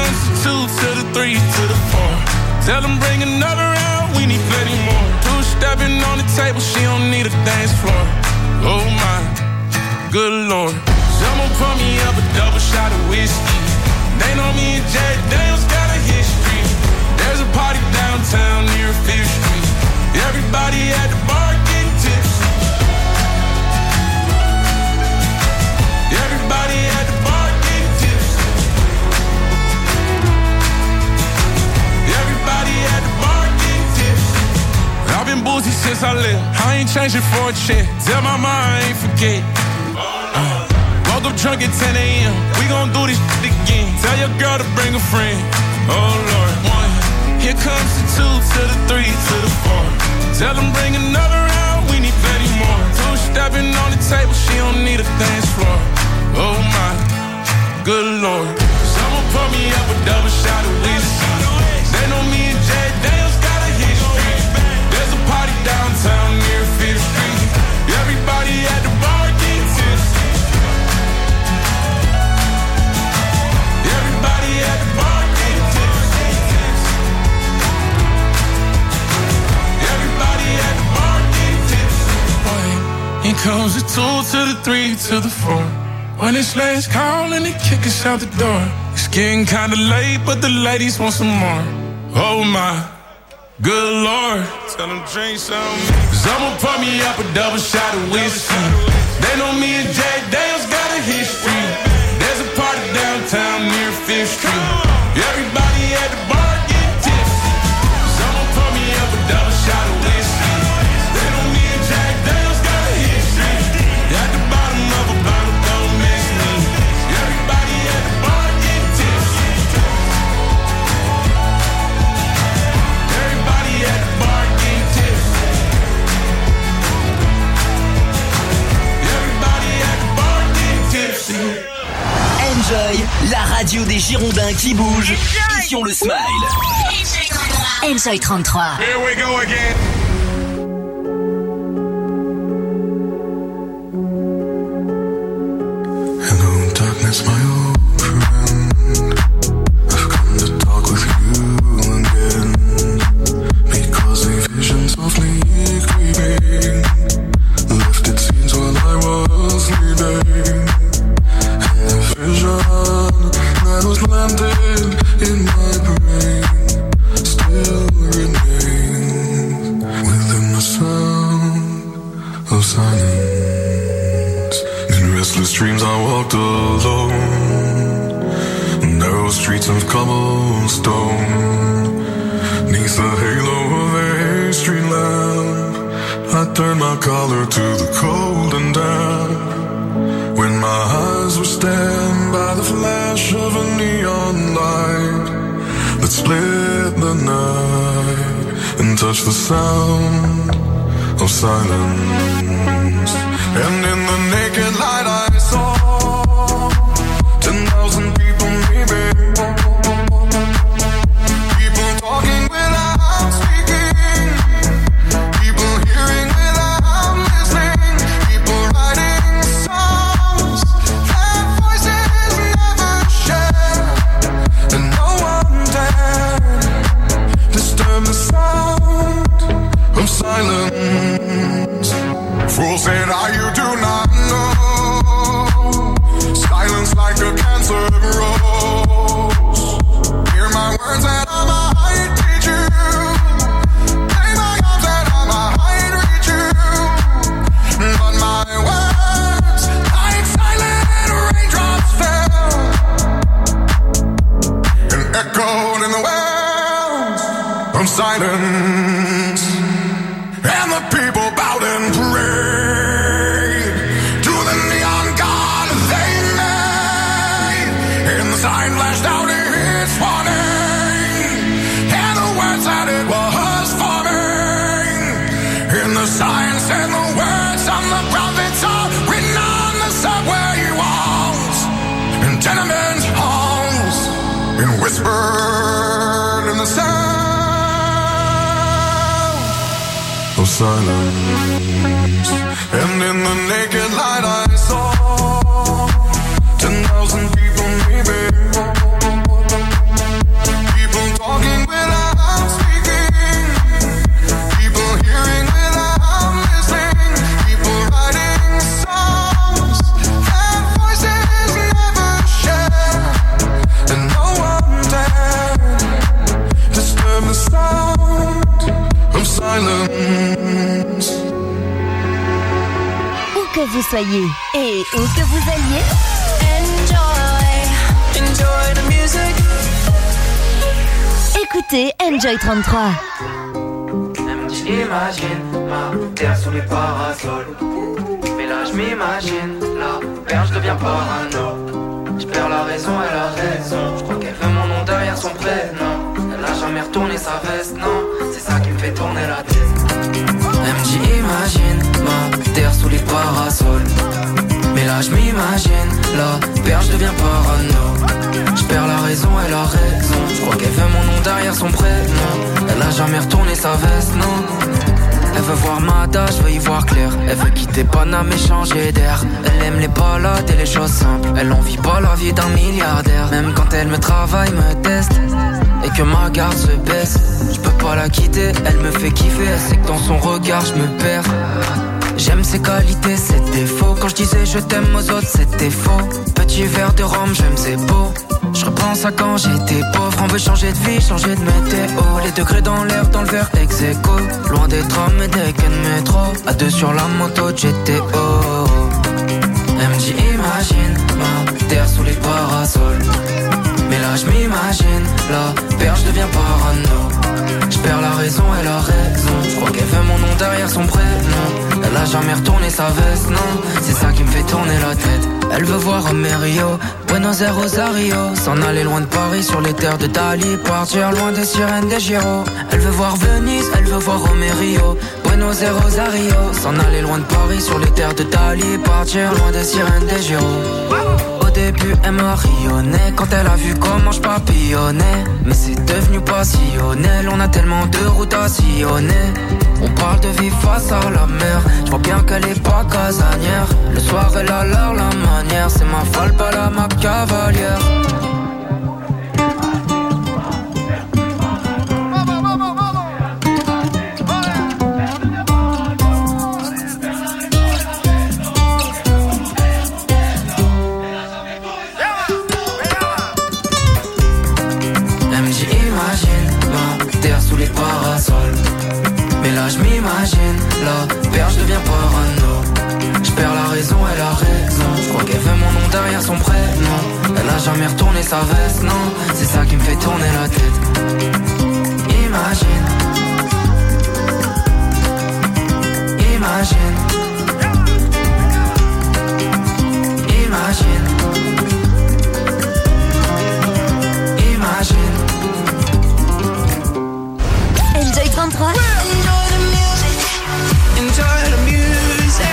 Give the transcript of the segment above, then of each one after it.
comes the 2 to the 3 to the 4. Tell them bring another round, we need plenty more. Two-stepping on the table, she don't need a dance floor. Oh my, good Lord. Someone pour me up a double shot of whiskey. They know me and Jack Daniels got a history. There's a party downtown near 5th Street. Everybody at the bar getting tipsy. Everybody at the bar getting tipsy. Everybody at the bar getting tipsy. I've been boozy since I left. I ain't changing for a check. Tell my mom I ain't forget. Woke up drunk at 10 a.m. We gon' do this shit again. Tell your girl to bring a friend. Oh Lord. 1. Here comes the 2 to the 3 to the 4. Tell them bring another round. We need plenty more. Two-stepping on the table. She don't need a dance floor. Oh my, good Lord. Someone pour me up a double shot of whiskey. They know me and Jack Daniels got a history. There's a party downtown near 5th Street. Everybody at the bar getting tipsy. Everybody at the bar getting tipsy. Everybody at the bar getting tipsy. Here comes the 2 to the 3 to the 4. When it's last call and they kick us out the door. It's getting kinda late, but the ladies want some more. Oh my, good Lord. Tell them drink some. Someone pour me up a double shot of whiskey. They know me and Jack Daniels got a history. There's a party downtown near 5th Street. Everybody at the bar getting tipsy. Someone pour me up a double shot of whiskey. They know me and Jack Daniels got a history. At the bottom of a bottle. Enjoy, la radio des Girondins qui bouge et qui ont le smile. Enjoy 33. Here we go again. Hello, darkness, my old friend. I've come to talk with you again. Because a vision softly creeping left its scenes while I was sleeping. And the vision that was landed in my brain still remains within the sound of silence. In restless dreams I walked alone, narrow streets of cobblestone, neath the halo of a street lamp. I turned my collar to the cold and damp. When my eyes were stabbed by the flash of a neon light that split the night and touched the sound of silence. And in the naked light I saw 10,000 people maybe. People talking without speaking. People hearing without listening. People writing songs that voices never share. And no one dared disturb the sound of silence. Fool said, you do not know. Silence like a cancer grows. Hear my words that I might teach you. Play my arms that I might reach you. But my words, like silent raindrops, fell and echoed in the wells of silence. And the people bowed and prayed to the neon god they made. And the sign flashed out its warning, and the words that it was forming. And the sign said the words of the prophets are written on the subway walls and tenement halls, and whispered in the sound of silence. And in the naked light I saw 10,000 people maybe. silence. Où que vous soyez et où que vous alliez, Enjoy the music. écoutez Enjoy 33. J'imagine ma terre sous les parasols. Mais là je m'imagine la perche devient parano. Je perds la raison, elle a raison. Je crois qu'elle veut mon nom derrière son prénom. Elle a jamais retourné sa veste, non. C'est ça qui me fait tourner la tête. MJ imagine ma terre sous les parasols. Mais là je m'imagine la perche devient parano. Je perds la raison, elle a raison. Je crois qu'elle veut mon nom derrière son prénom. Elle a jamais retourné sa veste, non. Elle veut voir Mada, je veux y voir clair. Elle veut quitter Paname et changer d'air. Elle aime les balades et les choses simples. Elle en vit pas la vie d'un milliardaire. Même quand elle me travaille, me teste et que ma garde se baisse, je peux pas la quitter, elle me fait kiffer. Elle sait que dans son regard je me perds. J'aime ses qualités, ses défauts. Quand je disais je t'aime aux autres, c'était faux. Petit verre de rhum, j'aime ses beaux. Je repense à quand j'étais pauvre. On veut changer de vie, changer de météo. Les degrés dans l'air, dans le verre ex-aequo. Loin des trams et des quais de métro. À deux sur la moto GTO. MJ imagine ma terre sous les parasols. Mais là je m'imagine la perche devient parano. Je perds la raison, elle a raison. Je crois qu'elle veut mon nom derrière son prénom. Elle a jamais retourné sa veste, non. C'est ça qui me fait tourner la tête. Elle veut voir Romerio, Buenos Aires, Rosario. S'en aller loin de Paris sur les terres de Dali. Partir loin des sirènes des Giro. Elle veut voir Venise, elle veut voir Romerio, Buenos Aires, Rosario. S'en aller loin de Paris sur les terres de Dali. Partir loin des sirènes des Giro. Au début elle m'a rayonné quand elle a vu comment je papillonnais. Mais c'est devenu passionnel, on a tellement de routes à sillonner. On parle de vie face à la mer, je vois bien qu'elle est pas casanière. Le soir elle a l'air la manière, c'est ma falle pas la ma cavalière. Mais là je m'imagine, la perche devient parano. Je perds la raison, elle a raison. Je crois qu'elle veut mon nom derrière son prénom. Elle a jamais retourné sa veste, non. C'est ça qui me fait tourner la tête. Imagine. Imagine. Imagine. Imagine. Enjoy 33. Enjoy the music.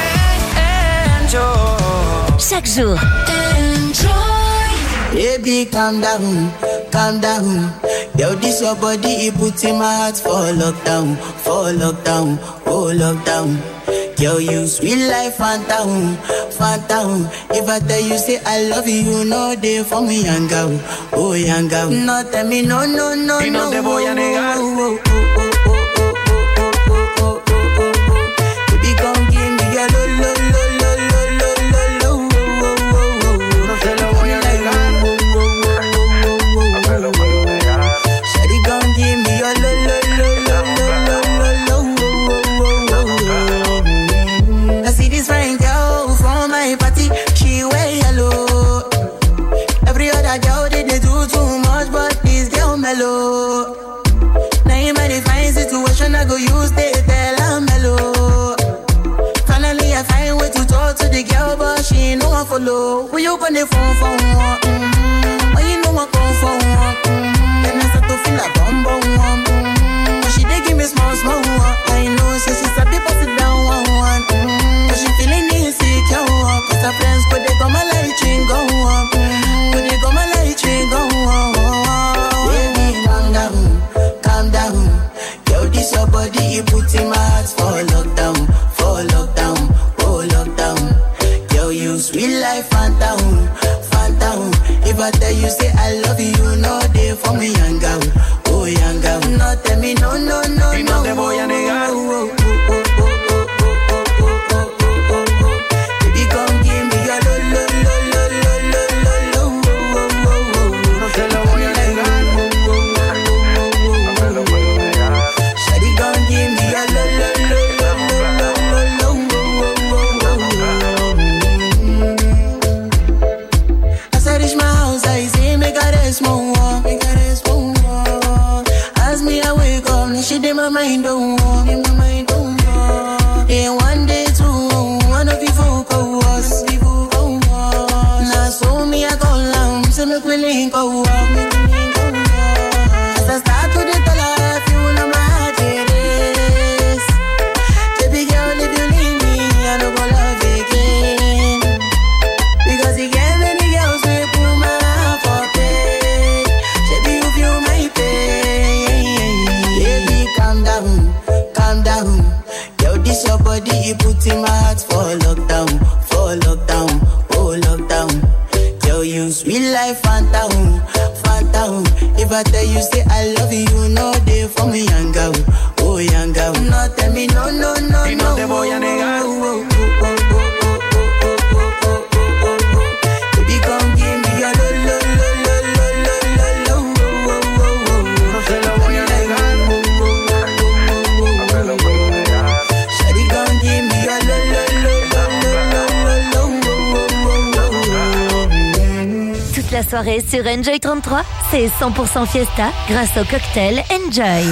Enjoy. Chaque jour. Enjoy. Baby, calm down, calm down. Yo, this your body, it puts in my heart for lockdown, oh lockdown. Yo, you sweet life, phantom, phantom. If I tell you say I love you, you know they for me, young girl, oh young girl. No, tell me no, no, no, Y no te voy a negar. Baby, come give me your lo, lo, lo, lo, lo, lo, lo, lo. No te lo voy a negar. No te lo puedo negar. Shawty, come give me your lo, lo, lo, lo, lo, lo, lo. I see this fine girl from my party, she wear yellow. Every other girl they do too much, but this girl mellow. Now in my fine situation, I go use they tell I'm mellow. Finally I find way to talk to the girl, but she ain't no one follow. When you on the phone for one, when you know I come for one, then I start to feel like bum bum one. But she dey give me small small one. I know she's a bit pass it down one. But she feeling insecure, cause her friends could they come a light ring go on, could they come a light ring go on. Baby, calm down, calm down. Yo, this your body, it puts in my heart for lockdown, oh lockdown. Yo, you sweet life, phantom, phantom. If I tell you say I love you, you know they for me, young girl, oh young girl. No, tell me no, no, no, Y no te voy a negar. Baby, come give me your lo, lo, lo, lo, lo, lo, lo. No te lo voy a negar. No te lo puedo negar. Shawty, come give me your lo, so make we link up. As I start to the life, you know my heart it is. Baby girl, if you leave me, I don't go love again. Because you get many girls who put my heart for pain. Baby, you feel my pain. Baby, calm down, calm down. Yo, this your body, you put in my heart for lockdown, oh lockdown. Yo, you sweet life, phantom, phantom. If I tell you, say I love you, no day for me, young girl, oh young girl. No, tell me no, no, no, y no te voy a negar. Baby, come give me your lo, lo, lo, lo, lo, lo, lo, lo. No se lo voy a negar. No me lo puedo negar. Shawty, come give me your lo, lo, lo, lo, lo, lo, lo. Toute la soirée sur Enjoy 33, c'est 100% fiesta grâce au cocktail Enjoy.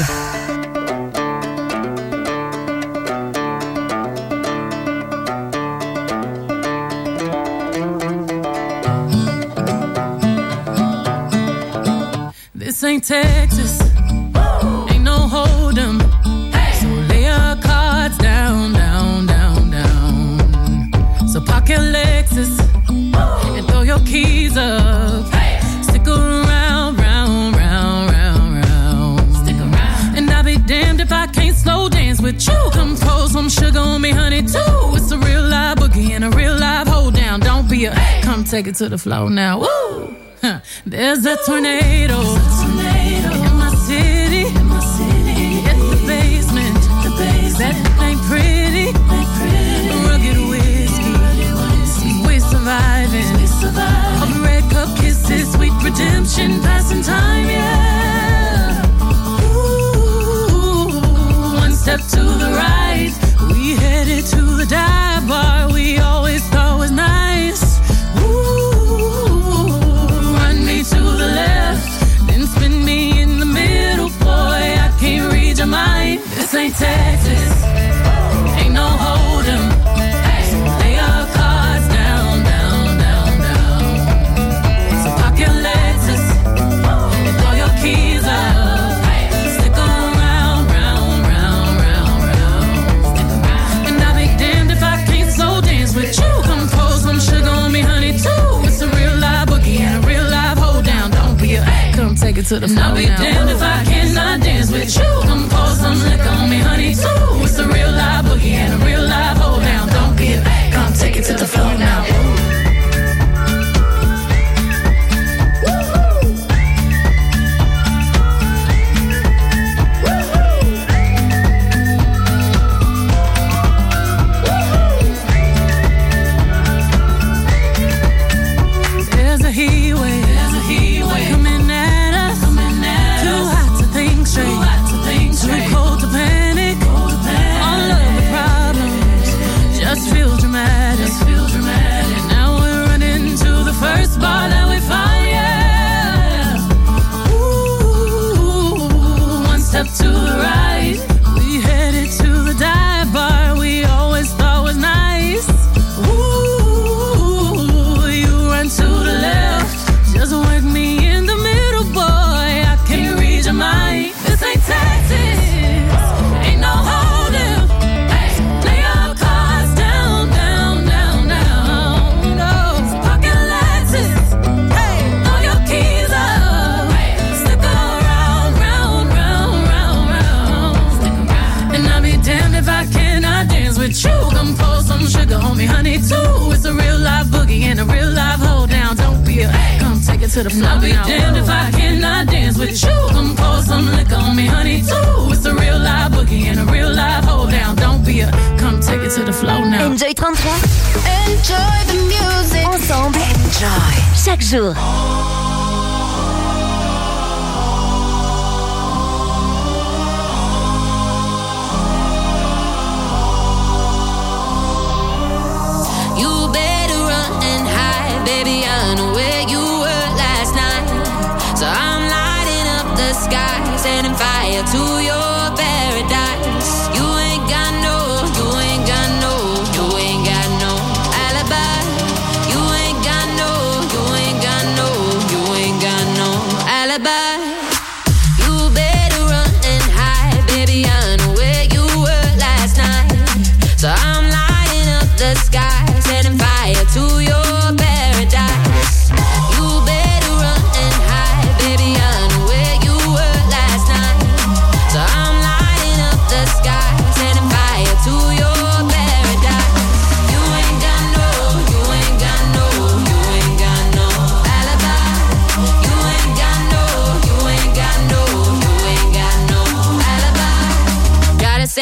This ain't Texas, ain't no hold'em. So lay your cards down, down, down, down. So park your Lexus and throw your keys up. Stick around, round, round, round, round. Stick around. And I'll be damned if I can't slow dance with you. Come pour some sugar on me, honey, too. It's a real live boogie and a real live hold down. Don't be a come take it to the floor now. Woo! There's a tornado in my city. It's the basement. That ain't pretty. Rugged whiskey. We're surviving. All the red cup kisses, sweet redemption, passing time, yeah. Ooh, one step to the right. We headed to the dive bar we always thought was nice. To the left, then spin me in the middle, boy, I can't read your mind. This ain't Texas, ain't no hold'em. So lay your cards down, down, down, down. So park your Lexus and throw your keys up. Stick around, round, round, round, round. Stick around. And I'll be damned if I can't slow dance with you. Come pour some sugar on me, honey, too. It's a real live boogie and a real live hold down. Don't be a come take it to the floor. I'll be damned if I cannot dance with you. Come pour some liquor on me, honey, too. It's a real live boogie and a real live hold down. Don't be a come take it to the floor now. There's a heat wave coming at us. Too hot to think straight. Too cold to panic. All of the problems just feel dramatic. And now we're running to the first bar that we find, yeah. Ooh, one step to the right. We headed to the dive bar we always thought was nice. Ooh, you run to the left. Just work me in the middle, boy, I can't read your mind. This ain't Texas, ain't no hold'em. Lay your cards down, down, down, down. No, so park your Lexus, throw your keys up. Stick around, round, round, round, round. Stick around. And I'll be damned if I cannot dance with you. Come pour some sugar on me, honey, too. It's a real live boogie and a real live hold down. Don't be a come take it to the floor. I'll be damned if I cannot dance with you. Come pour some liquor on me, honey, too. It's a real live boogie and a real live hold down. Don't be a come take it to the floor now. Enjoy 33. Enjoy the music. Ensemble. Enjoy. Chaque jour. You better run and hide, baby. I know where you were last night. So I'm lighting up the sky, setting fire to your paradise. You ain't got no alibi. You ain't got no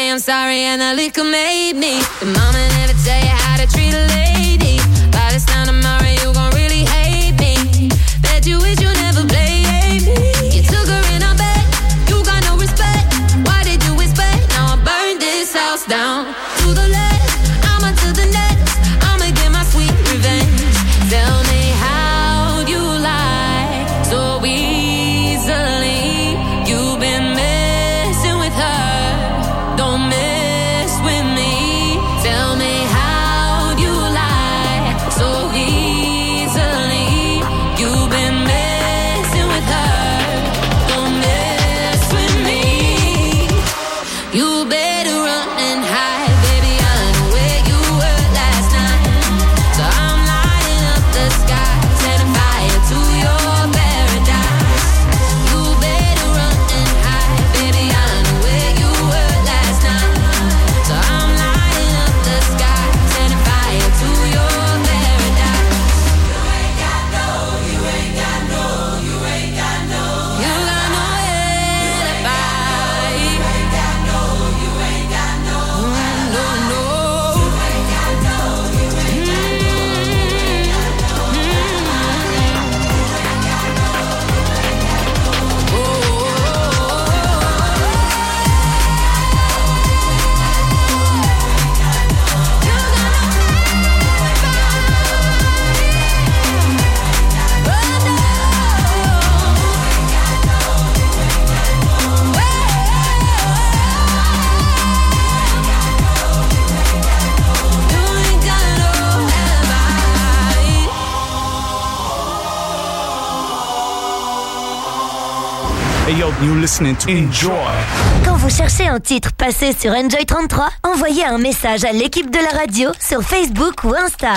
I'm sorry and the liquor made me. The mama never tell you how to treat a lady. By this time tomorrow you gon' really hate me. Bet you wish you never played me. You took her in her bed, you got no respect. Why did you expect? Now I burned this house down. To the left, I'ma to the next. I'ma get my sweet revenge. Tell me how you lie so easily. You've been messing with her. Don't mess with me. Tell me how you lie so easily. You've been messing with her. Don't mess with me. You better run and hide, baby. I know where you were last night. So I'm lighting up the sky, setting fire to your paradise. You better run and hide, baby. I know where you were last night. So I'm lighting up the sky, setting fire to your paradise. You ain't got no alibi. You ain't got Hey yo, you listening to Enjoy. Quand vous cherchez un titre passé sur Enjoy 33, envoyez un message à l'équipe de la radio sur Facebook ou Insta.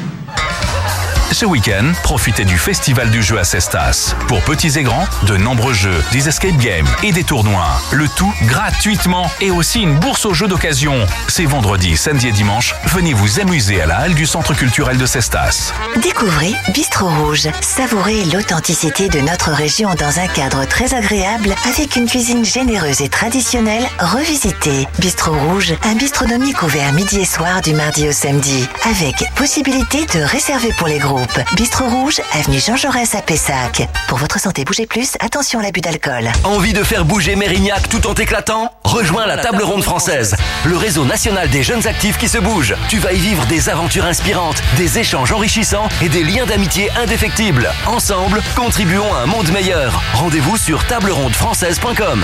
Ce week-end, profitez du Festival du jeu à Cestas. Pour petits et grands, de nombreux jeux, des escape games et des tournois. Le tout gratuitement et aussi une bourse aux jeux d'occasion. C'est vendredi, samedi et dimanche. Venez vous amuser à la halle du Centre culturel de Cestas. Découvrez Bistro Rouge. Savourez l'authenticité de notre région dans un cadre très agréable avec une cuisine généreuse et traditionnelle revisitée. Bistro Rouge, un bistronomique ouvert midi et soir du mardi au samedi avec possibilité de réserver pour les groupes. Bistro Rouge, avenue Jean Jaurès à Pessac. Pour votre santé, bougez plus, attention à l'abus d'alcool. Envie de faire bouger Mérignac tout en t'éclatant? Rejoins la Table Ronde Française, le réseau national des jeunes actifs qui se bougent. Tu vas y vivre des aventures inspirantes, des échanges enrichissants et des liens d'amitié indéfectibles. Ensemble, contribuons à un monde meilleur. Rendez-vous sur tablerondefrançaise.com.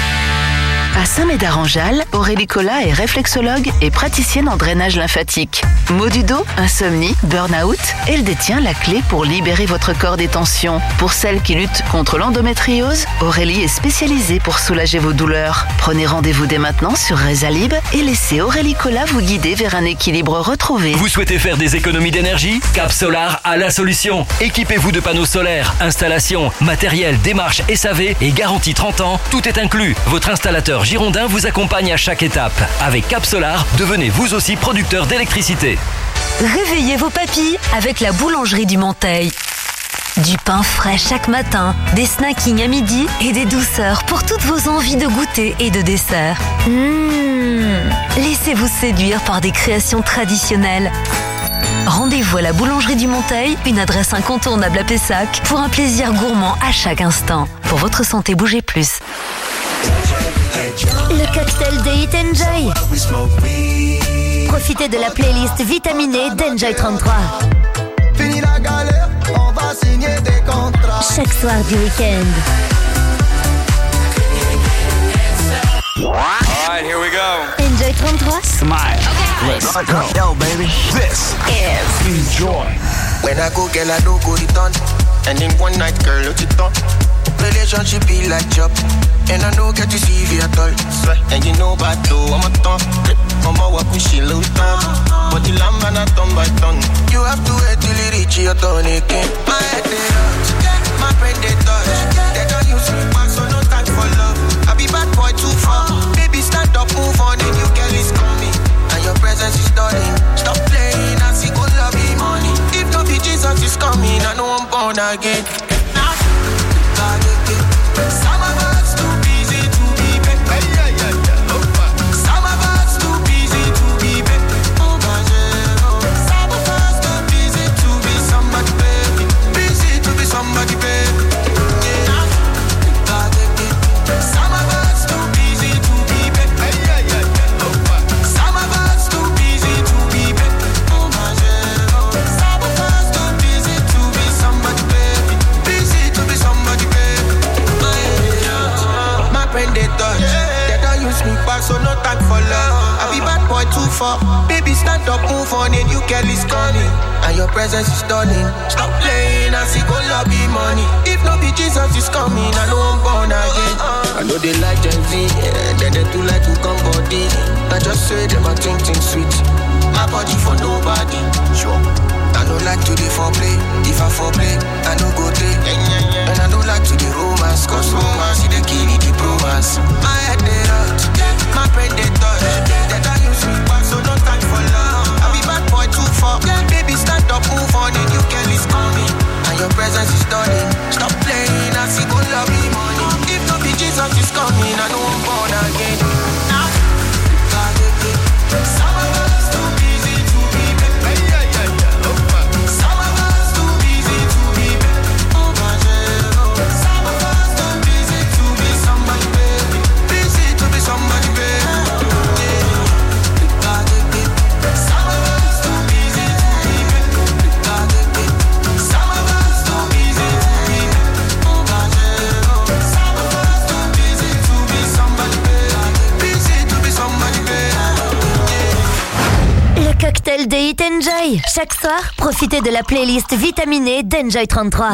À Saint-Médard-en-Jalles, Aurélie Collat est réflexologue et praticienne en drainage lymphatique. Maux du dos, insomnie, burn-out, elle détient la clé pour libérer votre corps des tensions. Pour celles qui luttent contre l'endométriose, Aurélie est spécialisée pour soulager vos douleurs. Prenez rendez-vous dès maintenant sur Résalib et laissez Aurélie Collat vous guider vers un équilibre retrouvé. Vous souhaitez faire des économies d'énergie? Cap Solar a la solution. Équipez-vous de panneaux solaires, installation, matériel, démarche SAV et garantie 30 ans. Tout est inclus. Votre installateur girondin vous accompagne à chaque étape. Avec Cap Solar, devenez vous aussi producteur d'électricité. Réveillez vos papilles avec la boulangerie du Monteil. Du pain frais chaque matin, des snackings à midi et des douceurs pour toutes vos envies de goûter et de dessert. Laissez-vous séduire par des créations traditionnelles. Rendez-vous à la boulangerie du Monteil, une adresse incontournable à Pessac, pour un plaisir gourmand à chaque instant. Pour votre santé, bougez plus. Le cocktail de Hit Enjoy. Profitez de la playlist vitaminée d'Enjoy 33. Fini la galère, on va signer des contrats. Chaque soir du week-end. Alright, here we go. Enjoy 33. Smile. Okay. Let's go. Yo, baby. This is Enjoy. When I go, girl, I don't go return. And in one night, girl, what you done? Relationship be like job. And I don't get to see you at all. And you know about though, I'm a ton. I'm a walk with she little time. But the lamb and I turn by turn. You have to wait till you reach your turn again. My head they hurt, my brain they touch. They don't use me back, so no time for love. I be bad boy too far. Baby, stand up, move on, and you girl is coming. And your presence is stunning. Stop playing, I see good love be money. If no be Jesus is coming, I know I'm born again. Some of us too busy to be back. Some of so no time for love. I be bad boy too far. Baby, stand up, move on, and you girl is coming. And your presence is stunning. Stop playing, I see go lobby money. If no be Jesus is coming, I know I'm born again. I know they like Gen Z, yeah, then they do like to come body. I just say them a think sweet. My body for nobody, sure. I don't like to the foreplay. If I foreplay, I don't go take. And I don't like to the romance, cause romance is the key to the romance. My head they hurt, my brain they touch. They don't use me back, so no time for love. I be bad boy too far. Baby, stand up, move on, and you girl is coming. And your presence is stunning. Stop playing, I see go love me money. If not be Jesus is coming, I know I'm born again. Some of us too busy to be back. Some of us too busy to be back. Oh my God. Some of us too busy to be somebody, baby. Busy to be somebody, baby. Some of us too busy to be back. Some of us too busy to be back. Oh my God. Some of us too busy to be somebody, baby. Busy to be somebody, baby. Le cocktail de Hit Enjoy. Chaque soir, profitez de la playlist vitaminée d'Enjoy 33.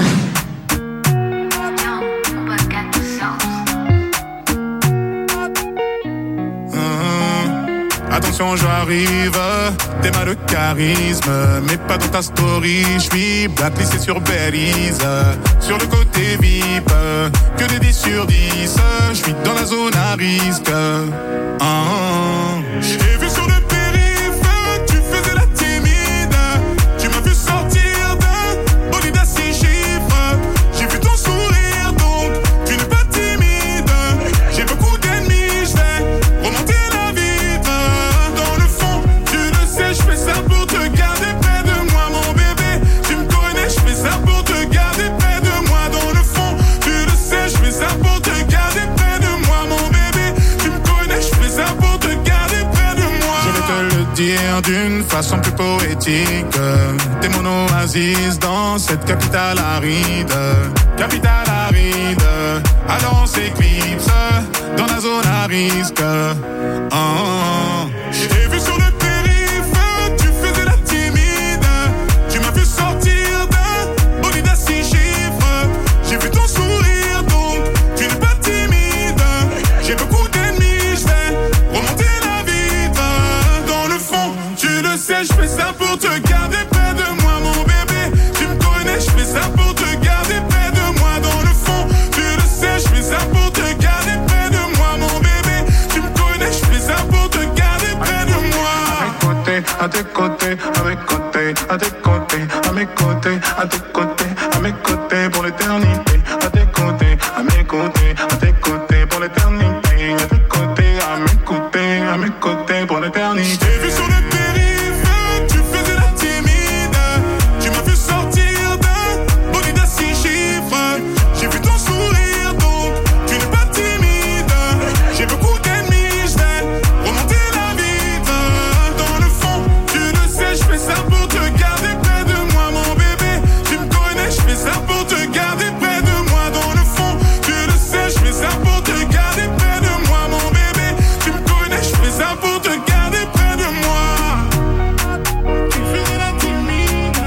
Attention, j'arrive, t'es mal de charisme, mais pas dans ta story. J'suis blacklisté sur Belize, sur le côté VIP, que des 10 sur 10. J'suis dans la zone à risque. J'ai vu sur le périph', tu faisais la timide. Tu m'as vu sortir d'un bolide à 6 chiffres. J'ai vu ton sourire, donc tu n'es pas timide. J'ai beaucoup d'ennemis, j'vais remonter la vitre. Dans le fond, tu le sais, j'fais ça pour te garder près de moi, mon bébé. Tu me connais, j'fais ça pour te garder près de moi. Dans le fond, tu le sais, j'fais ça pour te garder près de moi, mon bébé. Tu me connais, j'fais ça pour te garder près de moi. Je vais te le dire d'une façon plus poétique. T'es mon oasis dans cette capitale aride. Capitale aride. Alors on s'éclipse dans la zone à risque. J'ai vu sur le périph', tu faisais la timide. Tu m'as vu sortir d'un bolide à 6 chiffres. J'ai vu ton sourire, donc tu n'es pas timide. J'ai beaucoup d'ennemis, j'vais remonter la vitre. Dans le fond, tu le sais, j'fais ça pour te garder près de moi, mon bébé. Tu me connais, j'fais ça pour te garder près de moi. Dans le fond, tu le sais, j'fais ça pour te garder près de moi, mon bébé. Tu me connais, j'fais ça pour te garder près de moi. À tes côtés, à mes côtés, à tes côtés, à mes côtés, à tes côtés, à mes côtés pour l'éternité. À tes côtés, à mes côtés, à tes côtés pour l'éternité. À tes côtés, à mes côtés pour l'éternité. J'ai vu sur le périph', tu faisais la timide. Tu m'as vu sortir d'un bolide à 6 chiffres. J'ai vu ton sourire, donc tu n'es pas timide. J'ai beaucoup d'ennemis, j'vais remonter la vitre. Dans le fond, tu le sais, j'fais ça pour te garder près de moi, mon bébé. Tu me connais, j'fais ça pour te garder près de moi. Dans le fond, tu le sais, j'fais ça pour te garder près de moi, mon bébé. Tu me connais, j'fais ça pour te garder près de moi. Tu faisais la timide.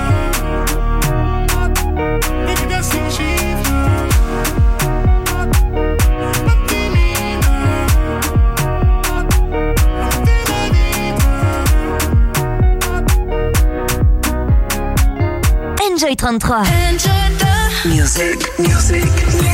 Bolide à 5 chiffres. Pas timide. Remonter la vitre. Enjoy 33. Music, music.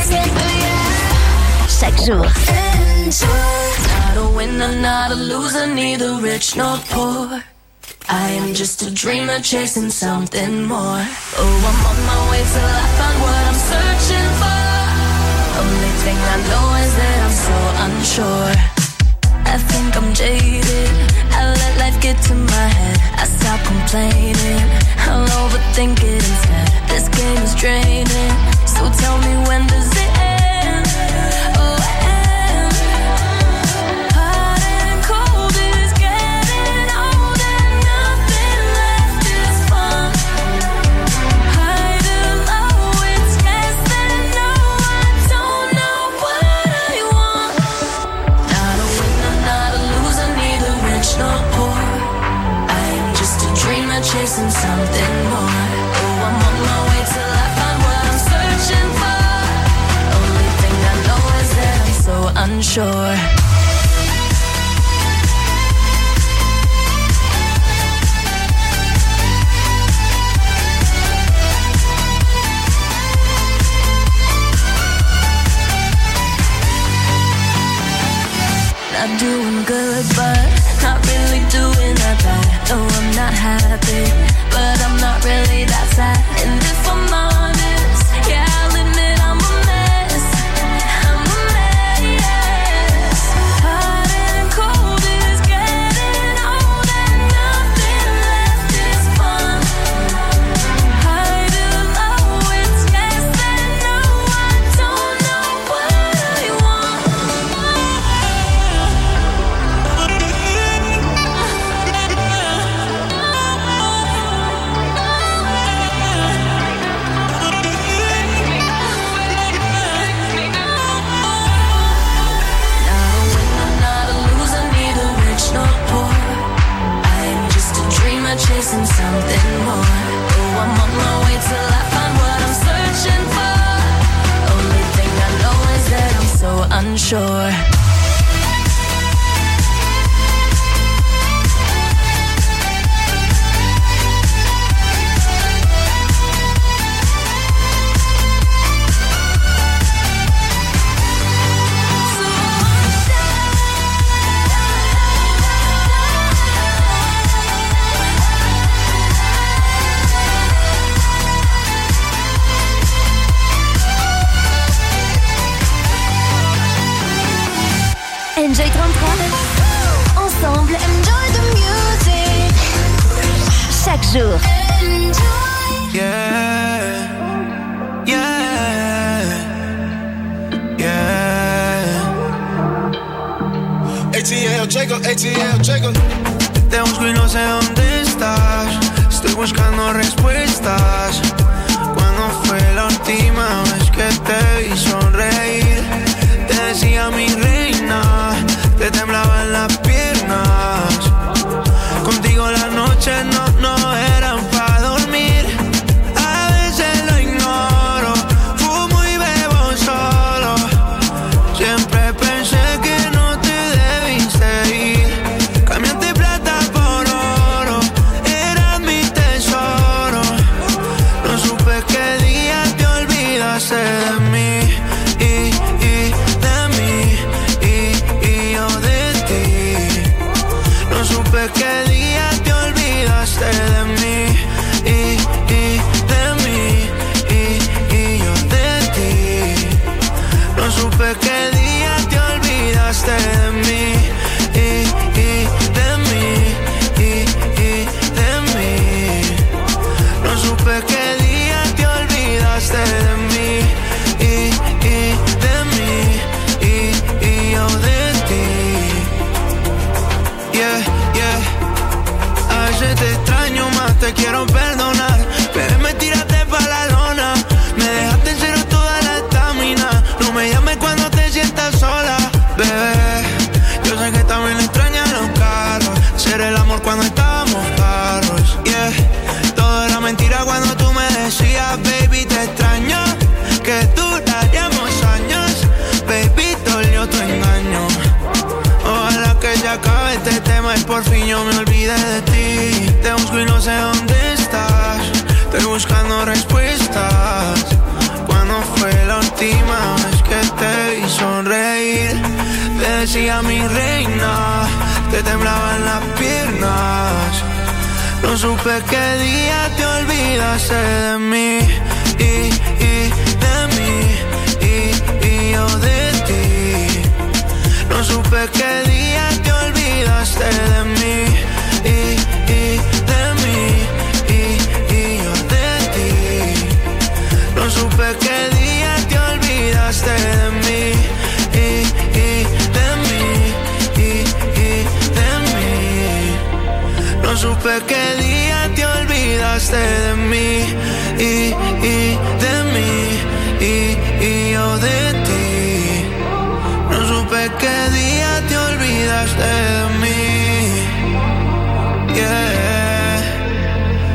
Chaque jour. Not a winner, not a loser, neither rich nor poor. I am just a dreamer chasing something more. Oh, I'm on my way till I find what I'm searching for. Only thing I know is that I'm so unsure. I think I'm jaded, I let life get to my head. I stop complaining, I'll overthink it instead. This game is draining, so tell me when does it end? Oh, end. Hot and cold is getting old and nothing left is fun. High to low, it's less than unsure. Not doing good, but not really doing that bad. No, I'm not happy, but I'm not really that sad. And if I'm honest, yeah, I'll admit I'm a mess. I'm a mess. Hot and cold is getting old, and nothing left is fun. High to low, it's yes and no. I don't know what I want. Chasing something more. Oh, I'm on my way till I find what I'm searching for. Only thing I know is that I'm so unsure. Enjoy 33. Ensemble, enjoy the music. Chaque jour. Yeah, yeah, yeah. ATL Jacob, ATL Jacob. Te busco y no sé dónde estás. Estoy buscando respuestas. ¿Cuándo fue la última vez que te vi sonreír? Te decía mi reina, te temblaban las piernas. Contigo las noches no eran para dormir. A veces lo ignoro, fumo y bebo solo. Siempre pensé que no te debiste ir. Cambiaste plata por oro, eras mi tesoro. No supe qué día te olvidaste de mí. ¿Qué día te olvidaste de mí? Y de mí, y yo de ti. No supe qué día te olvidaste de mí. Y de mí, y de mí. No supe qué día te olvidaste de mí. Y de mí, y yo de ti. Yeah. A veces te extraño más, te quiero perdonar, pero me tiraste pa' la lona. Me dejaste en cero toda la estamina. No me llames cuando te sientas sola, bebé. Yo sé que también extrañas los carros, hacer el amor cuando estábamos carros, yeah. Todo era mentira cuando tú me decías, baby, te extraño, que duraríamos años. Baby, dolió tu engaño. Ojalá que ya acabe este tema y por fin yo me olvide de ti. Te busco y no sé dónde estás. Estoy buscando respuestas. ¿Cuándo fue la última vez que te vi sonreír? Te decía mi reina, te temblaban las piernas. No supe qué día te olvidaste de mí. Y de mí, y yo de ti. No supe qué día te olvidaste de mí. Y de mí, y yo de ti. No supe qué día te olvidaste de mí. Y de mí, y de mí. No supe qué día te olvidaste de mí. Y de mí, y yo de ti. No supe qué día te olvidaste de mí. Yeah.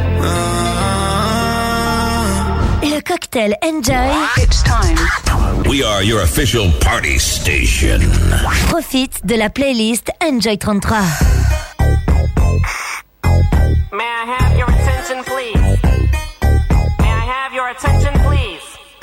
Le cocktail Enjoy. It's time. We are your official party station. Profite de la playlist Enjoy 33. May I have your attention, please? May I have your attention, please?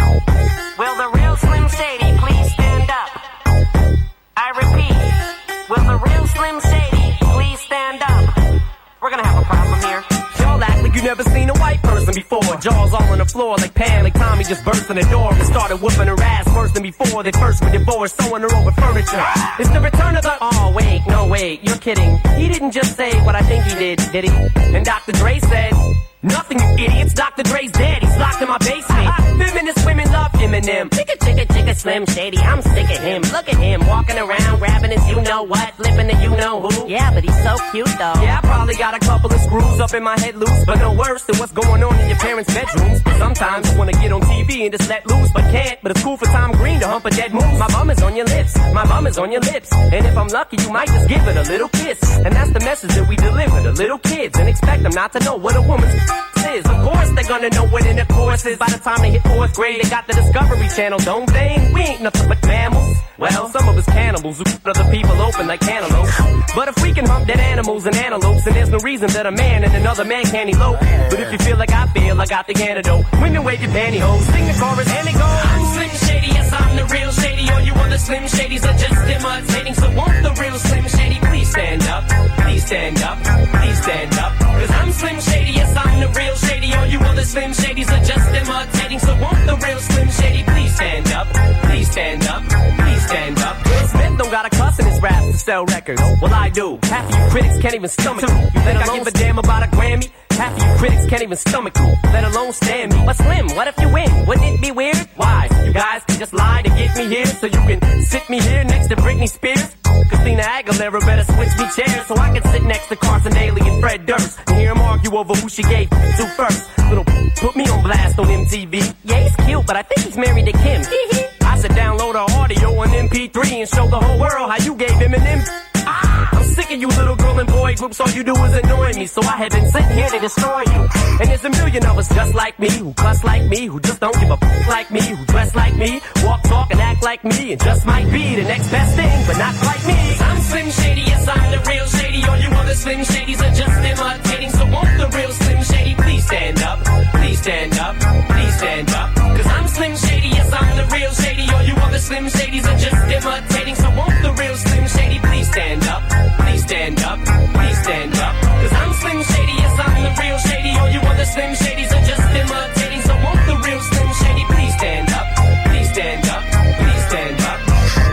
Will the real Slim Shady please stand up? I repeat, will the real Slim Shady please stand up? We're gonna have a problem here. Y'all act like you never seen a white person before. Jaws all on the floor like Pam, like Tommy just burst in the door and started whooping her ass worse than before. They first were divorced, sewing her over furniture. It's the return of the... Oh, wait, no, wait, you're kidding. He didn't just say what I think he did he? And Dr. Dre said... Nothing, you idiots. Dr. Dre's dead. He's locked in my basement. Feminist women love Eminem. Chicka, Slim Shady. I'm sick of him. Look at him walking around, grabbing his you-know-what, flipping the you-know-who. Yeah, but he's so cute, though. Yeah, I probably got a couple of screws up in my head loose, but no worse than what's going on in your parents' bedrooms. Sometimes you wanna get on TV and just let loose, but can't. But it's cool for Tom Green to hump a dead moose. My bum is on your lips. My bum is on your lips. And if I'm lucky, you might just give it a little kiss. And that's the message that we deliver to little kids and expect them not to know what a woman's is. Of course they're gonna know what intercourse is. By the time they hit 4th grade, they got the Discovery Channel, don't they? We ain't nothing but mammals. Well, some of us cannibals who cut other people open like cantaloupes. But if we can hump dead animals and antelopes, then there's no reason that a man and another man can't elope. But if you feel like I feel, I got the antidote. Women wave your pantyhose, sing the chorus and it goes. I'm Slim Shady, yes I'm the real Shady. All you other Slim Shadys are just imitating. So won't the real Slim Shady please stand up? Please stand up, please stand up. Cause I'm Slim Shady, yes I'm the real Shady. All you other Slim Shadys are just imitating. So won't the real Slim Shady please stand up? Please stand up, please stand up. Will Smith don't got a cuss in his raps to sell records. Well I do. Half of you critics can't even stomach me. You think I give a damn about a Grammy? Half of you critics can't even stomach me, let alone stand me. But Slim, what if you win? Wouldn't it be weird? Why? You guys can just lie to get me here, so you can sit me here next to Britney Spears. Christina Aguilera better switch me chairs so I can sit next to Carson Daly and Fred Durst and hear them argue over who she gave to first. Little put me on blast on MTV. Yeah, he's cute, but I think he's married to Kim. I said download our audio on MP3 and show the whole world how you gave him an M. I'm sick of you little girl and boy groups, all you do is annoy me. So I have been sitting here to destroy you. And there's a million of us just like me, who cuss like me, who just don't give a f*** like me, who dress like me, walk, talk, and act like me, and just might be the next best thing, but not quite me. I'm Slim Shady, yes I'm the real Shady. All you other Slim Shadys are just imitating. So won't the real Slim Shady please stand up? Please stand up, please stand up. Cause I'm Slim Shady, yes I'm the real Shady. All you other Slim Shadys are just imitating. So won't the real Slim Shady please stand up? Please stand up, please stand up. Cause I'm Slim Shady, yes I'm the real Shady. All you other Slim Shadys are just imitating. So won't the real Slim Shady please stand up? Please stand up, please stand up.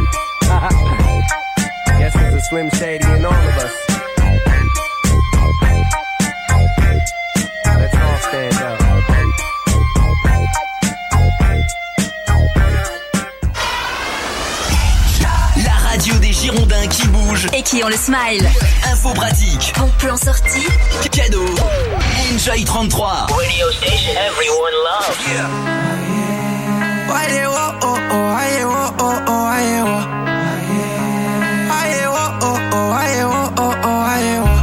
Guess there's a Slim Shady in all of us. Let's all stand up. La radio des Girondins qui bouge et qui ont le smile. Info pratique. Bon plan sorti. Cadeau. Enjoy 33. Radio station everyone loves. Yeah. Why they walk, oh, oh, why they walk, oh, oh, why they walk. Why they walk, oh, oh, why they walk, oh, oh, why they walk.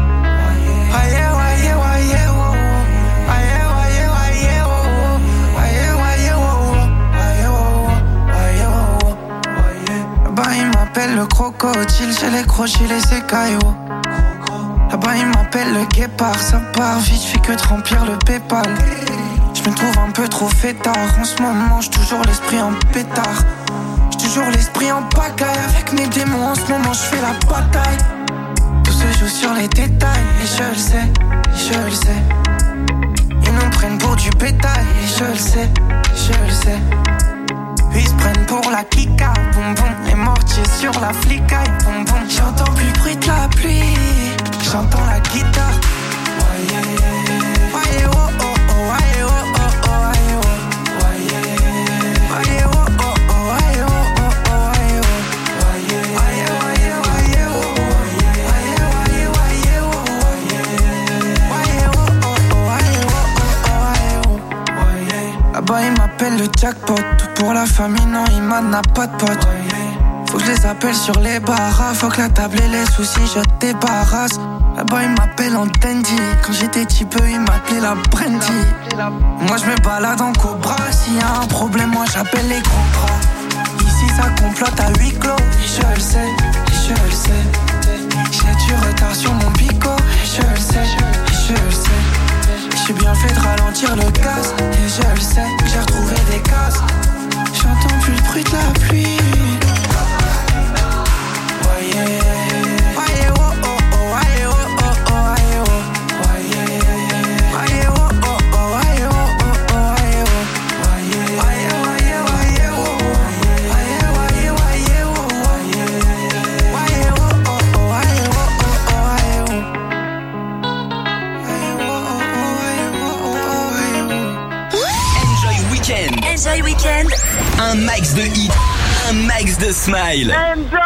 Le crocodile, j'ai les crochets, les écailles. Là-bas il m'appelle le guépard. Ça part vite, j'fais que de remplir le Paypal. J'me trouve un peu trop fêtard. En ce moment j'suis toujours l'esprit en pétard. J'suis toujours l'esprit en pagaille. Avec mes démons en ce moment j'fais la bataille. Tout se joue sur les détails. Et je le sais, je le sais. Ils nous prennent pour du bétail. Et je le sais, je le sais. Ils se prennent pour la kika, boum boum. Les mortiers sur la flicaille, boum boum. J'entends plus le bruit de la pluie, j'entends la guitare. Voyez, oh oh oh, voyez, oh oh oh, voyez, oh. Voyez, oh oh oh, voyez, oh oh oh, voyez, oh. Voyez, voyez, voyez, oh. Voyez, voyez, oh. Voyez, oh oh oh, voyez, oh oh oh, voyez, oh. Là-bas il m'appelle le jackpot. Pour la famille, non, il n'a pas de pote. Faut que je les appelle sur les barras. Faut que la table et les soucis, je débarrasse. Là-bas, il m'appelle en dandy. Quand j'étais petit peu, il m'appelait la brandy. Moi, je me balade en cobra. S'il y a un problème, moi, j'appelle les gros bras. complote à huis clos. Et je le sais, j'ai du retard sur mon pico. Et je le sais, j'ai bien fait de ralentir le gaz. Et je le sais, j'ai retrouvé des cases. J'entends plus le bruit de la pluie. Voyez, voyez, oh oh oh, voyez, oh oh oh, voyez, oh, voyez, voyez, oh oh oh, voyez, oh oh oh, voyez, oh, voyez, voyez, voyez, voyez, oh, voyez, voyez, voyez, oh, voyez, voyez, oh oh oh, voyez, oh oh oh, voyez, oh. Enjoy Weekend. Enjoy Weekend. Un max de hits, un max de smile. Enjoy!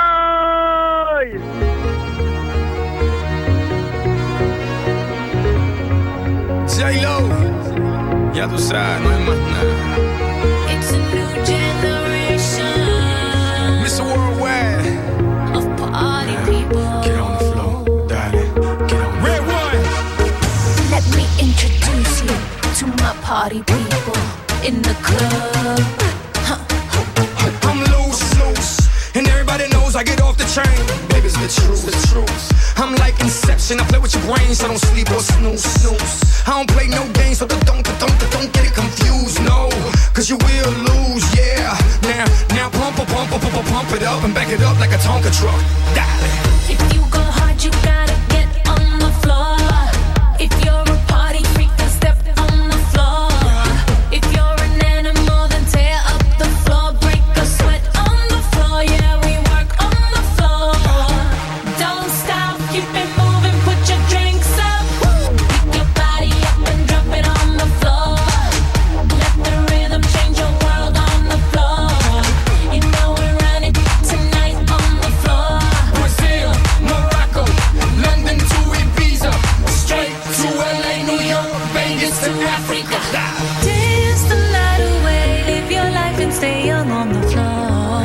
J-Lo, ya tú sabes, no hay más nada. It's a new generation. Mr. Worldwide. Of party people. Get on the floor, darling. Get on the Red one. Let me introduce you to my party people in the club. I'm loose, and everybody knows I get off the train. Baby's the truth. I'm like Inception, I play with your brain, so don't sleep or snooze. I don't play no games, so don't get it confused, no. Cause you will lose, yeah. Now pump it up and back it up like a Tonka truck. Darling. If you go hard, you gotta get on the floor. If you're a party freak, then step on the floor. If you're an animal, then tear up the floor. Break a sweat on the floor, yeah, we work on the floor. Don't stop, keep it moving, put your drinks up. Pick your body up and drop it on the floor. Let the rhythm change your world on the floor. You know we're running tonight on the floor. Brazil, Morocco, London to Ibiza, straight to LA, New York, Vegas to Africa. Dance the night away, live your life and stay young on the floor.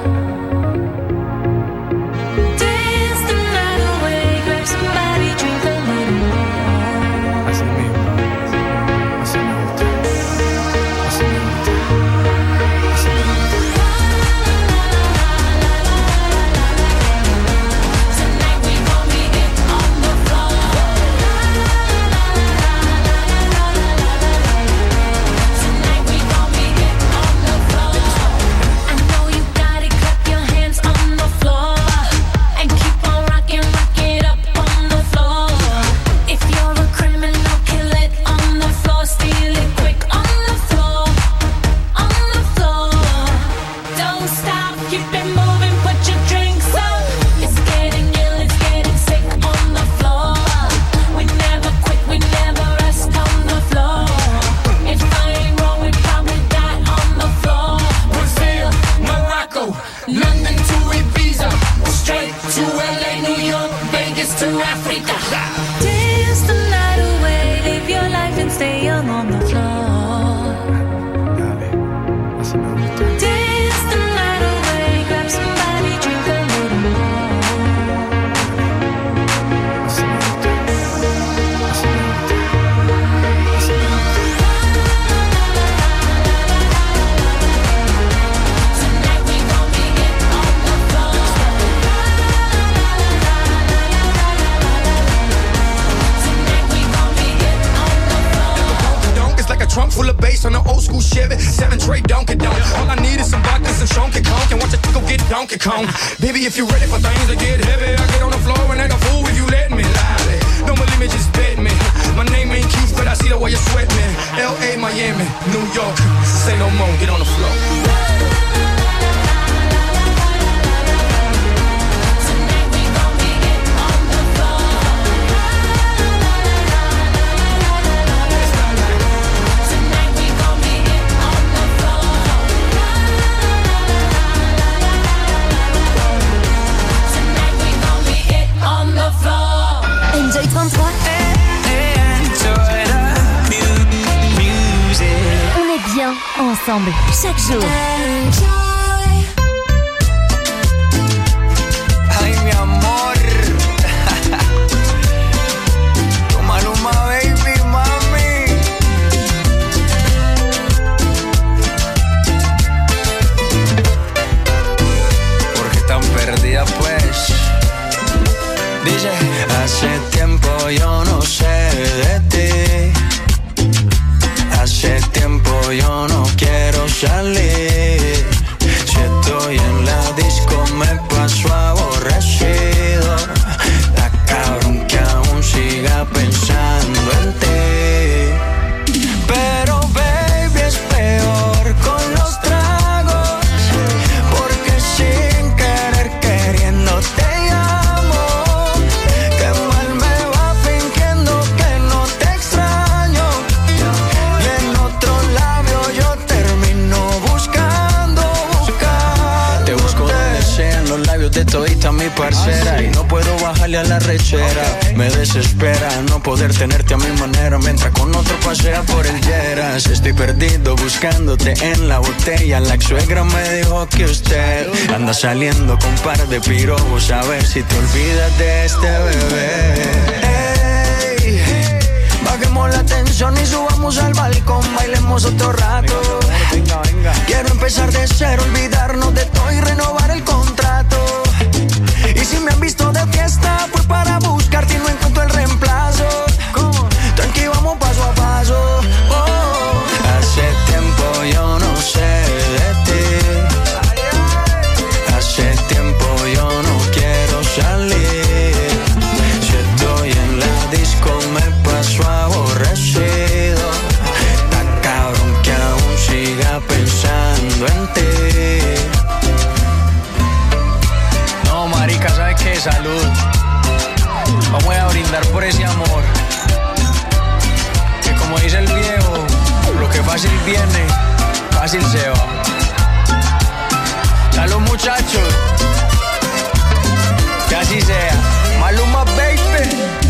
Dance the night away, grab somebody, drink a little more. Así mismo. Tonight we gon' be it on the floor. Tonight we gon' be it on the floor. I know you got it, clap your hands on the floor. And keep on rocking, rock it up on the floor. If you're a criminal, kill it on the floor. Steal it quick on the floor. On the floor. Don't stop, keep it moving, put your drinks up. It's getting ill, it's getting sick on the floor. We never quit, we never rest on the floor. If I ain't wrong, we probably die on the floor. Brazil, Morocco, London to Ibiza, straight to LA, New York, Vegas to Africa. Dance the night away, live your life and stay young on the floor. Dance the night away, grab somebody, drink a little more. Tonight we gon' be it on the floor. Tonight we gon' be it on the floor. Donk is like a trunk full of bass on an old school Chevy 7 tray Donkey Donk. All I need is some vodka, some Donkey Kong, and watch it go get Donkey Kong. Baby, if you're ready for things to get heavy, I get on the floor and act a fool if you let me. Lie. Don't believe me, just bet me. My name ain't Keith, but I see the way you sweat me. L.A., Miami, New York, say no more, get on the floor. Tonight we gon' be it on the floor. Tonight we gon' be it on the floor. Tonight we gon' be it on the floor. Enjoy 33. On est bien ensemble chaque jour. Ay, mi amor. Tu Maluma, baby, mami. de todita mi parcera. Y no puedo bajarle a la rechera. Me desespera no poder tenerte a mi manera mientras con otro pasea por el Lleras. Estoy perdido buscándote en la botella. La ex suegra me dijo que usted anda saliendo con un par de pirobos. A ver si te olvidas de este bebé. Ey, bajemos la tensión y subamos al balcón. Bailemos otro rato. Venga. Quiero empezar de cero, olvidarnos de todo y renovar el contrato. Y si me han visto de fiesta, fue para buscarte y no encuentro el reemplazo. Tranqui, vamos paso a paso. Hace tiempo yo no sé de ti. Hace tiempo yo no quiero salir. Si estoy en la disco me paso aborrecido. Está cabrón que aún siga pensando en ti. No, marica, ¿sabes qué? Salud. Vamos a brindar por ese amor. Que como dice el viejo, lo que fácil viene, fácil se va. Salud, muchachos. Que así sea. Maluma, baby.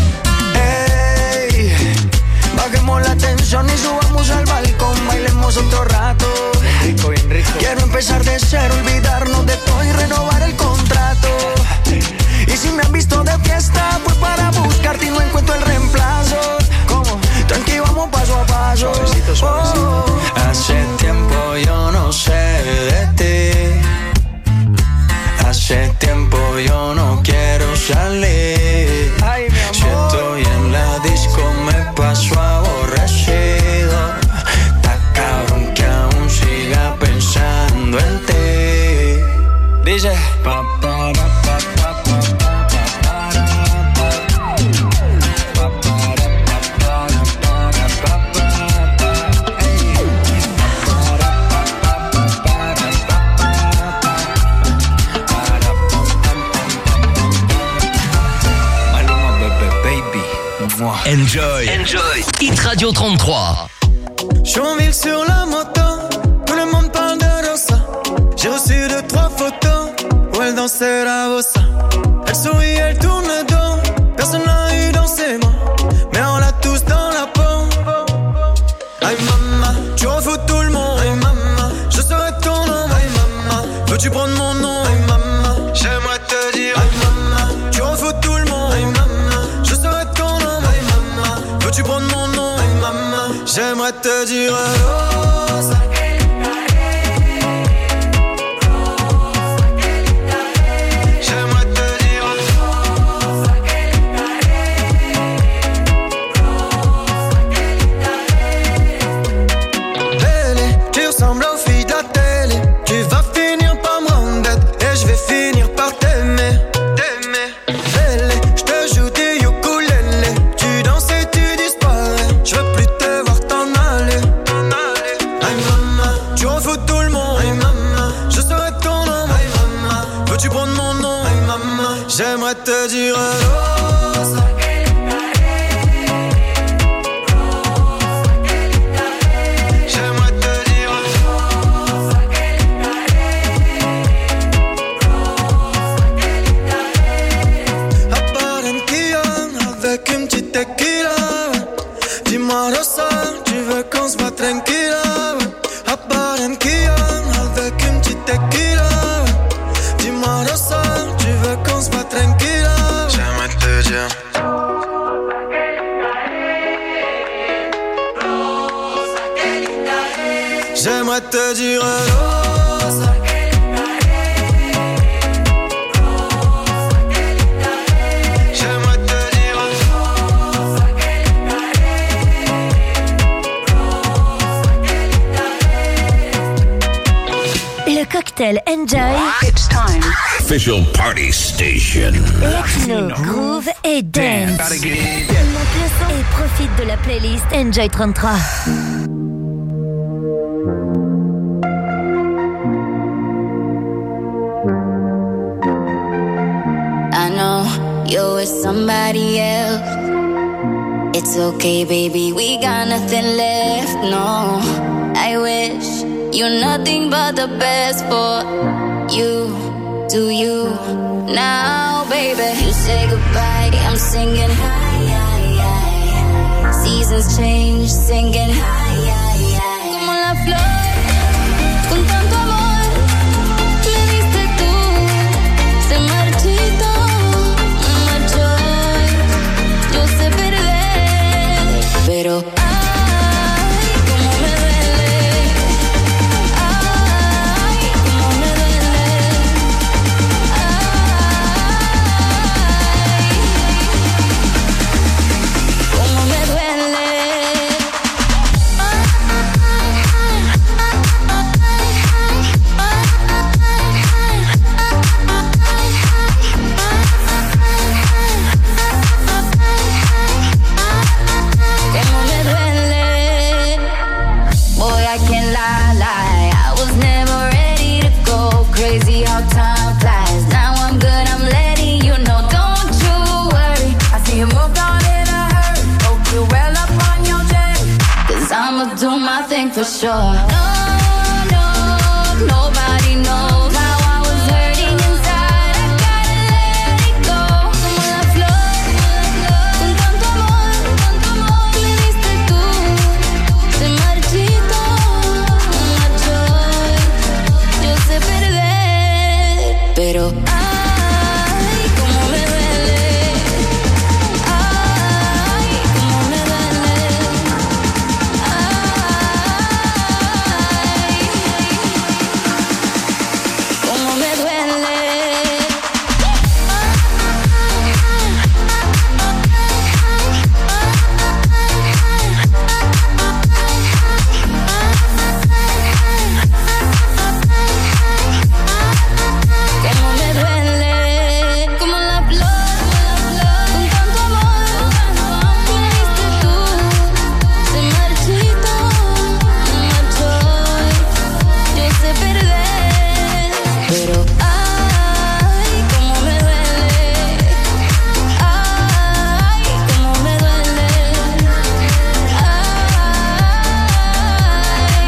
Ey, bajemos la tensión y subamos al balcón. Bailemos otro rato. Bien rico, bien rico. Quiero empezar de cero, olvidarnos de todo y renovar el contrato. Y si me han visto de fiesta, fue para buscarte y no encuentro el reemplazo. ¿Cómo? Tranqui, vamos paso a paso. Suavecito, suavecito. Hace tiempo yo no sé de ti. Hace tiempo yo no quiero salir. Ay, si estoy en la disco me paso aborrecido. Está cabrón que aún siga pensando en ti. Dice pa pa pa pa pa. Enjoy. Hit Radio 33. Chonville sur la moto, tout le monde parle de Rosa. J'ai reçu 2-3 photos où elle dansait la bossa. Elle sourit, elle tourne le dos, personne n'a eu dans ses mains, mais on l'a tous dans la peau. Aïe maman, tu refous tout le monde. Aïe maman, je serai ton nom. Aïe maman, veux-tu prendre mon nom? Aïe maman, j'aimerais te dire. Aïe maman, tu refous tout le monde. Aïe maman, je serai ton nom. Tu prends mon nom, hey maman, j'aimerais te dire Rosa. J'aimerais te dire Rosa. Belle, tu ressembles aux filles de la télé. Tu vas finir par me rendre bête et je vais finir par t'aimer. Belle, je te joue des ukulélés. Tu danses et tu je veux plus te voir t'en aller. Aïe maman, tu refous tout le monde. Aïe maman, je serai ton nom. Aïe maman, veux-tu prendre mon nom? Aïe maman, j'aimerais te dire Rosa. J'aimerais te dire Rosa. À Barranquilla, avec une petite tequila. Dis-moi Rosa, tu veux qu'on se batte tranquilla? À Barranquilla, avec une petite tequila. Dis-moi Rosa, tu veux qu'on se batte tranquilla? J'aimerais te dire j'aimerais te dire Rosa. Cocktail Enjoy. It's time. Official party station. Latino, groove et dance. Monte le son et profite de la playlist Enjoy 33. I know you're with somebody else. It's okay, baby, we got nothing left. No, I wish you're nothing but the best for you. Do you Now, baby, you say goodbye, I'm singing high. Seasons change, singing high. Como la flor, con tanto amor, me diste tú, se marchito, me marchó. Yo sé perder, pero ay, cómo me duele. Ay, cómo me duele. Ay, cómo me duele. Cómo me duele. Boy, I can't lie. I was never ready to go. Crazy how time flies. Now I'm good, I'm letting you know. Don't you worry. I see you moved on in a hurry. Hope you well up on your journey. 'Cause I'ma do my thing for sure. No, nobody knows how I was hurting inside. I gotta let it go. Como la flor, con tanto amor, me diste tú. Se marchito, me marchó. Yo sé perder, pero ay, cómo me duele. Ay, cómo me duele. Ay, cómo me duele. Cómo me duele. Como la flor, con tanto amor, me diste tú. Se marchito, me marchó. Yo sé perder, pero ay, cómo me duele. Ay, cómo me duele. Ay,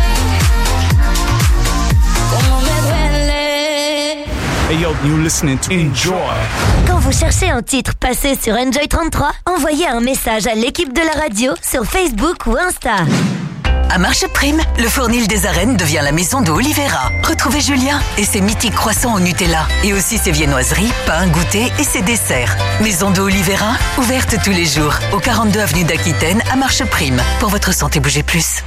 cómo me duele. Hey yo, you listening to Enjoy. Quand vous cherchez un titre passé sur Enjoy 33, envoyez un message à l'équipe de la radio sur Facebook ou Insta. À Marche Prime, le fournil des arènes devient la maison de Oliveira. Retrouvez Julien et ses mythiques croissants au Nutella. Et aussi ses viennoiseries, pains, goûters et ses desserts. Maison de Oliveira, ouverte tous les jours. Au 42 avenue d'Aquitaine, à Marche Prime. Pour votre santé, bougez plus.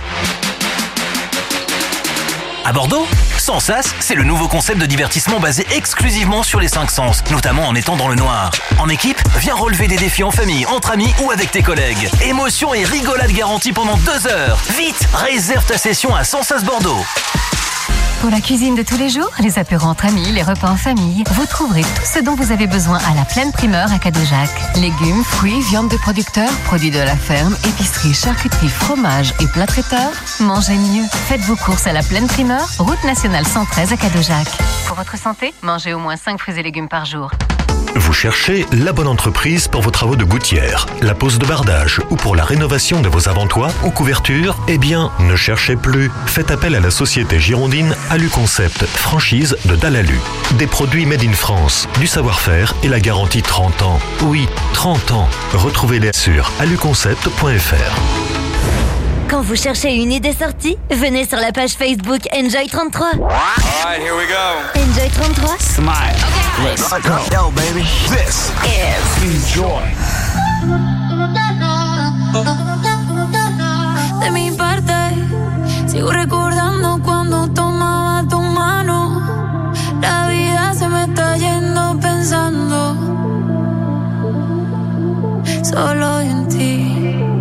À Bordeaux, Sensas, c'est le nouveau concept de divertissement basé exclusivement sur les 5 sens, notamment en étant dans le noir. En équipe, viens relever des défis en famille, entre amis ou avec tes collègues. Émotion et rigolade garantie pendant 2 heures. Vite, réserve ta session à Sensas Bordeaux. Pour la cuisine de tous les jours, les apéros entre amis, les repas en famille, vous trouverez tout ce dont vous avez besoin à la pleine primeur à Cadeaujac. Légumes, fruits, viande de producteurs, produits de la ferme, épicerie, charcuterie, fromage et plats traiteurs. Mangez mieux. Faites vos courses à la pleine primeur, route nationale 113 à Cadeaujac. Pour votre santé, mangez au moins 5 fruits et légumes par jour. Vous cherchez la bonne entreprise pour vos travaux de gouttière, la pose de bardage ou pour la rénovation de vos avant-toits ou couvertures? Eh bien, ne cherchez plus. Faites appel à la société girondine Alu Concept, franchise de Dalalu. Des produits made in France, du savoir-faire et la garantie 30 ans. Oui, 30 ans. Retrouvez-les sur aluconcept.fr. Quand vous cherchez une idée sortie, venez sur la page Facebook Enjoy 33. Alright, here we go. Enjoy 33. Smile. Okay. Let's go. Yo, baby. This is Enjoy. De mi parte, sigo recordando cuando tomaba tu mano. La vida se me está yendo pensando solo en ti.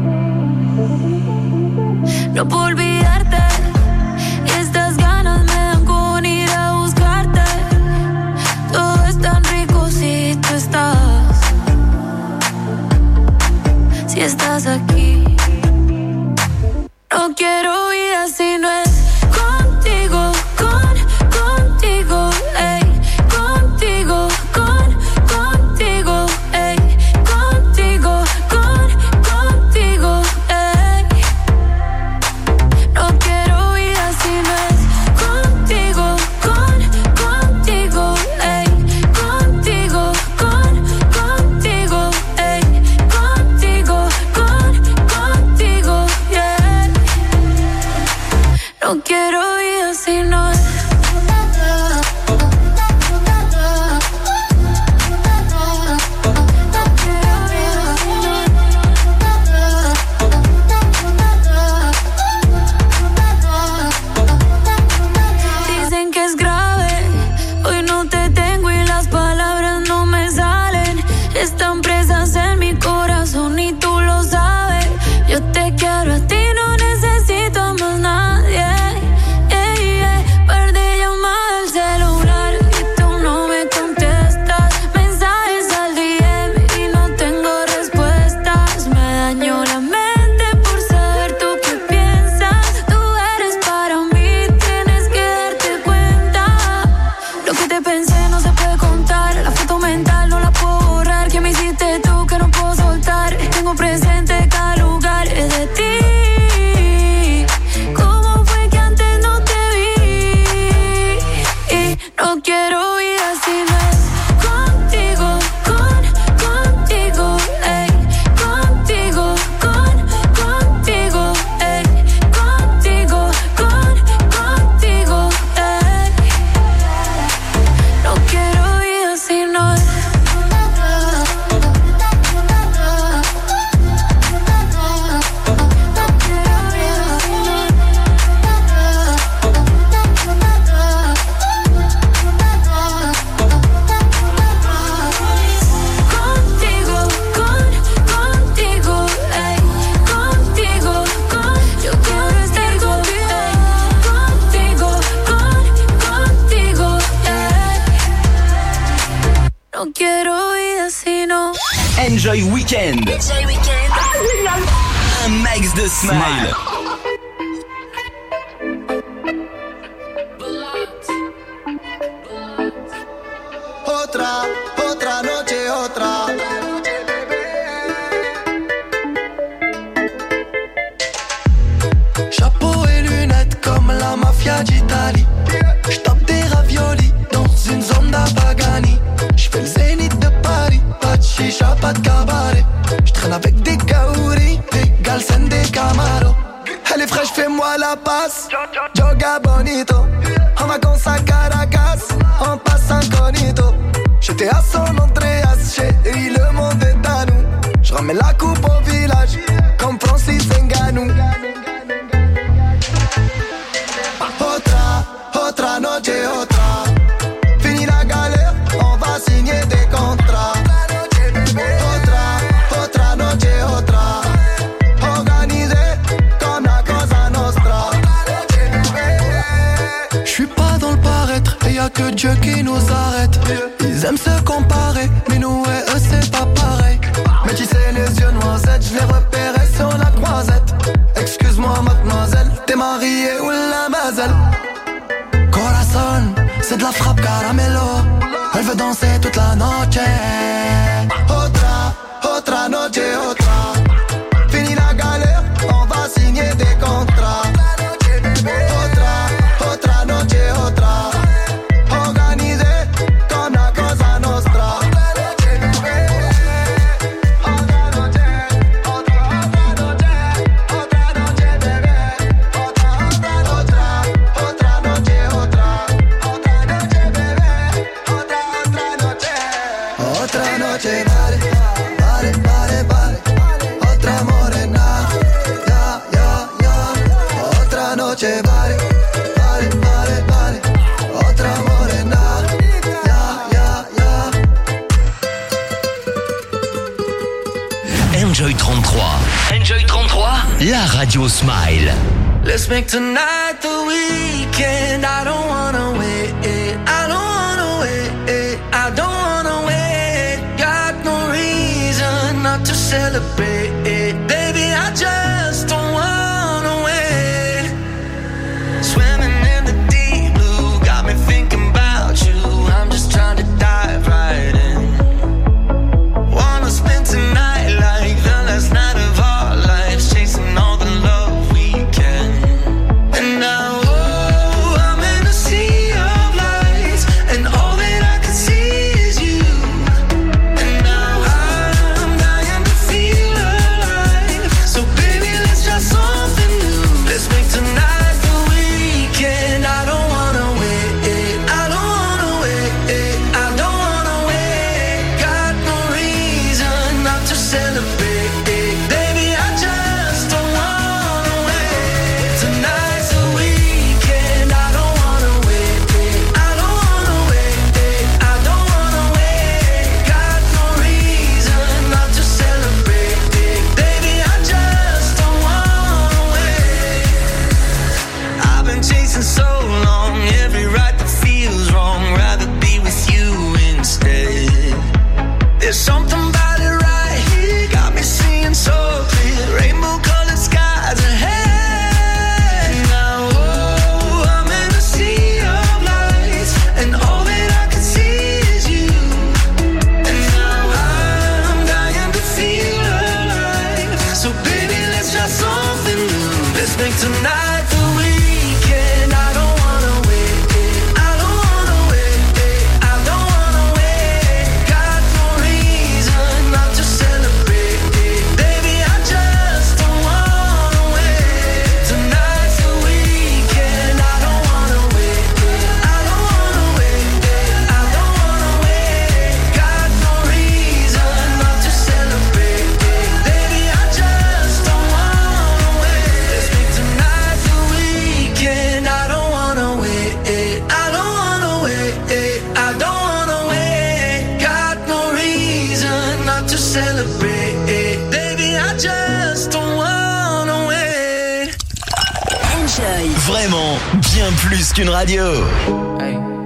No puedo olvidarte y estas ganas me dan con ir a buscarte. Todo es tan rico si tú estás, si estás aquí. No quiero vida si no es contigo, contigo, ey, contigo, contigo, ey, contigo, contigo. te pensé no se puede contar. La foto mental no la puedo borrar. Que me hiciste tú que no puedo soltar. Tengo presente cada lugar de ti. ¿Cómo fue que antes no te vi? Y no quiero vida sin él. Contigo, contigo, ey. Contigo, contigo, ey. Contigo, contigo, ey. No quiero vida sin él. No quiero vida sino. Enjoy Weekend. Enjoy Weekend. Un max de smile. Otra noche, otra. Chapeau et lunettes comme la mafia d'Italie. J'tape des raviolis dans une zone d'Apagani. J'fais le zénith de Paris, pas de chicha, pas de cabaret. J'traîne avec des gaouris, des galsen, des camaros. Elle est fraîche, fais-moi la passe. Joga bonito. En vacances à Caracas, on passe incognito. J'étais à San Andreas, chérie, le monde est à nous. J'ramène la coupe au village, comme Francis Ngannou. Otra noche, otra. Fini la galère, on va signer des contrats. Otra noche, otra. Organisé comme la Cosa Nostra. J'suis pas dans le paraître, et y'a que Dieu qui nous arrête. Ils aiment se comparer, mais nous et eux c'est pas pareil. Mais tu sais les yeux noisettes, j'les repérais sur la croisette. Excuse-moi mademoiselle, t'es mariée ou la mazel? Corazon, c'est de la frappe caramelo. Elle veut danser toute la noche. Otra noche, otra. Fini la galère, on va signer des contrats. Otra noche, otra. Organisé comme la Cosa Nostra. Otra noche, vale, vale, vale, vale. Otra morena, ya, ya, ya. Otra noche, vale, vale, vale, vale. Otra morena, ya, ya, ya. Enjoy 33. Enjoy 33, la radio Smile. Let's make tonight the weekend. I don't wanna wait. I don't wanna wait. I don't wanna wait. Got no reason not to celebrate. Baby, I just don't wanna wait. Swimming in the deep blue got me thinking about you. I'm just trying to dive right in. Wanna spend tonight like the last night of our lives, chasing all the love we can. And now, oh, I'm in a sea of lights. bien plus qu'une radio. Hey.